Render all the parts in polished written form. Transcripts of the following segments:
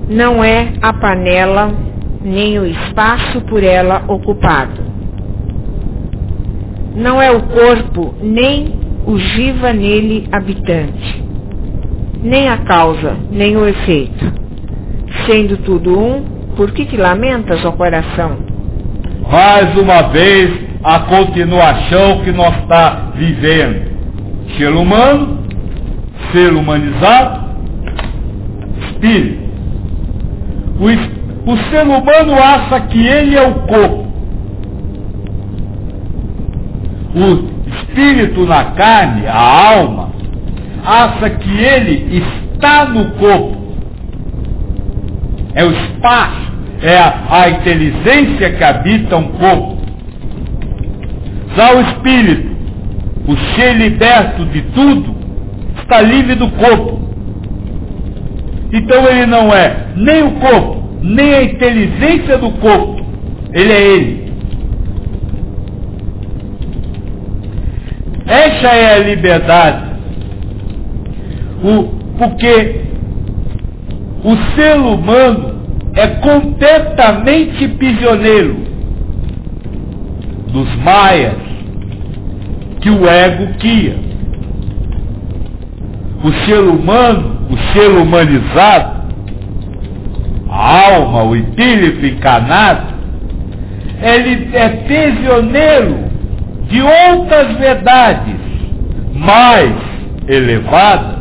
não é a panela, nem o espaço por ela ocupado. Não é o corpo, nem o giva nele habitante, nem a causa, nem o efeito. Sendo tudo um, por que te lamentas, ó coração? Mais uma vez, a continuação que nós está vivendo. Ser humano, ser humanizado, espírito. O ser humano acha que ele é o corpo. O espírito na carne, a alma, acha que ele está no corpo. É o espaço, é a inteligência que habita um corpo. Já o espírito, o ser liberto de tudo, está livre do corpo. Então ele não é nem o corpo, nem a inteligência do corpo. Ele é ele. Essa é a liberdade. Porque o ser humano é completamente prisioneiro dos maias que o ego cria. O ser humano, o ser humanizado, a alma, o espírito encarnado, ele é prisioneiro de outras verdades mais elevadas,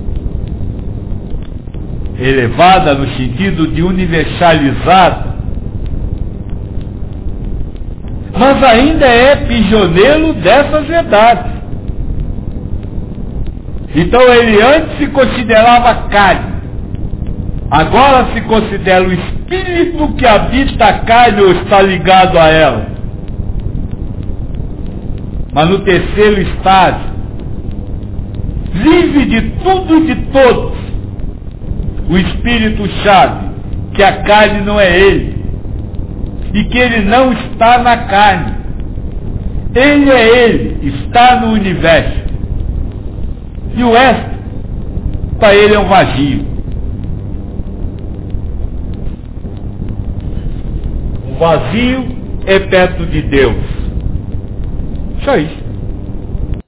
elevada no sentido de universalizada, mas ainda é prisioneiro dessas verdades. Então ele antes se considerava carne, agora se considera o espírito que habita a carne ou está ligado a ela. Mas no terceiro estágio, livre de tudo e de todos, o espírito sabe que a carne não é ele, e que ele não está na carne. Ele é ele, está no universo. E o resto, para ele é um vazio. O vazio é perto de Deus. Só isso.